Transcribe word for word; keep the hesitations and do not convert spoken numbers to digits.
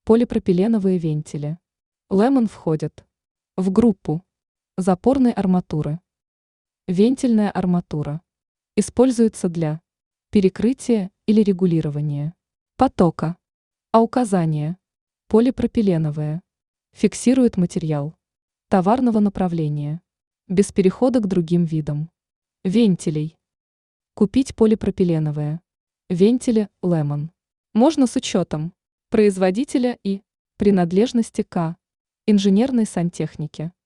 Полипропиленовые вентили. Лемон входит в группу запорной арматуры. Вентильная арматура. Используется для перекрытия или регулирования потока. А указание полипропиленовые фиксирует материал товарного направления без перехода к другим видам вентилей. Купить полипропиленовые вентили Лемон можно с учетом производителя и принадлежности к инженерной сантехнике.